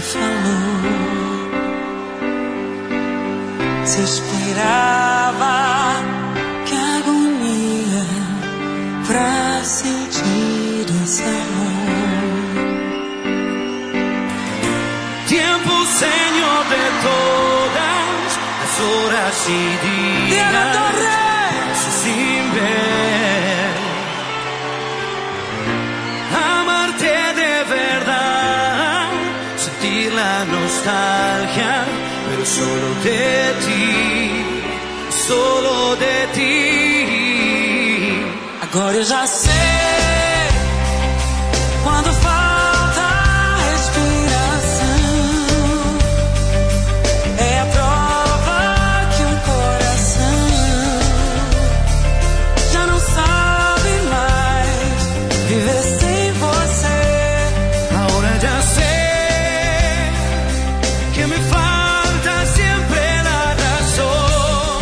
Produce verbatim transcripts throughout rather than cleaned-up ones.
falou. Se esperava que agonia pra sentir esse amor. Tiempo, Señor, de todas las horas y días, sin ver. Amarte de verdad, sentir la nostalgia, pero solo de ti, solo de ti. Agora eu já sei, quando falta respiração, é a prova que um coração já não sabe mais viver sem você. Ahora ya sé que me falta siempre la razón.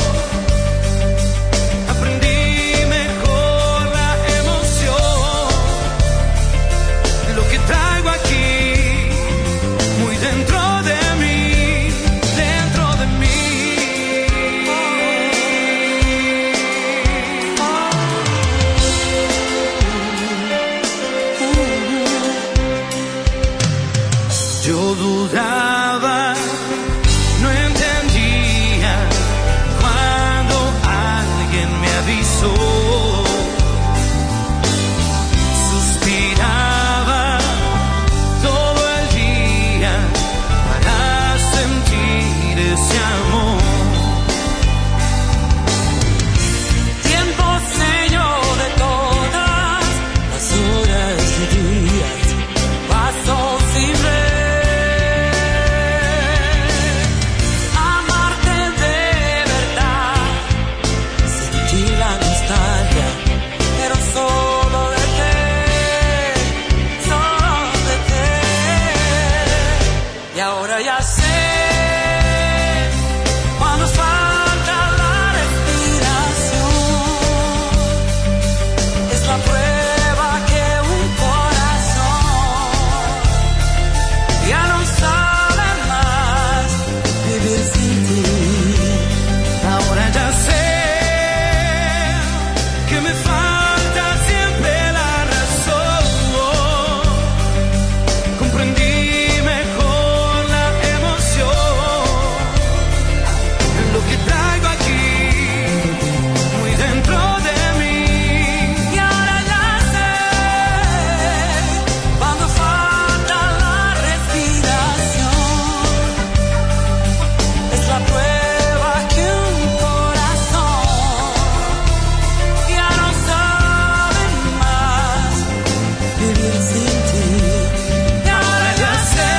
Aprendí mejor la emoción de lo que traigo aquí, muy dentro de mí, dentro de mí. Yo dudaba, no entendía cuando alguien me avisó. Suspiraba todo el día para sentir ese amor. Tiempo, Señor, de todas las horas y días, paso sin ver. Amarte de verdad, sentir la nostalgia, pero solo de ti, solo de ti. Y ahora ya sé, cuando falta la respiración, es la prueba que un corazón ya no sabe más vivir sin ti. Ahora ya sé que me falta siempre la razón. Comprendí mejor la emoción en lo que traigo aquí, muy dentro de mí. Y ahora ya sé, cuando falta la respiración, es la prueba que un corazón ya no sabe más vivir sin ti. Y ahora ya sé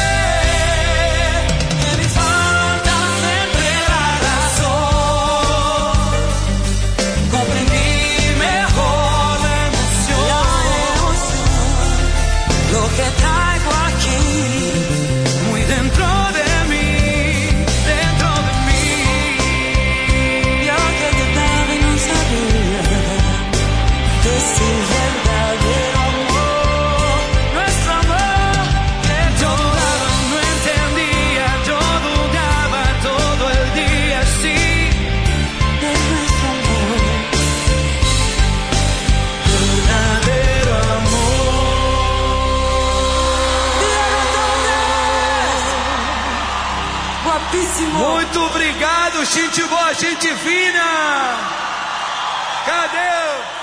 que me falta siempre la razón. Comprendí mejor la emoción, lo que traigo aquí, Muy dentro de mí, dentro de mí. yo que quedaba y no sabía de ese verdadero amor, nuestro amor que Yo yo dudaba, no entendía, yo dudaba todo el día, sí. de nuestro amor. Verdadero amor. Guapíssimo! Muito obrigado, gente boa, gente fina. Cadê?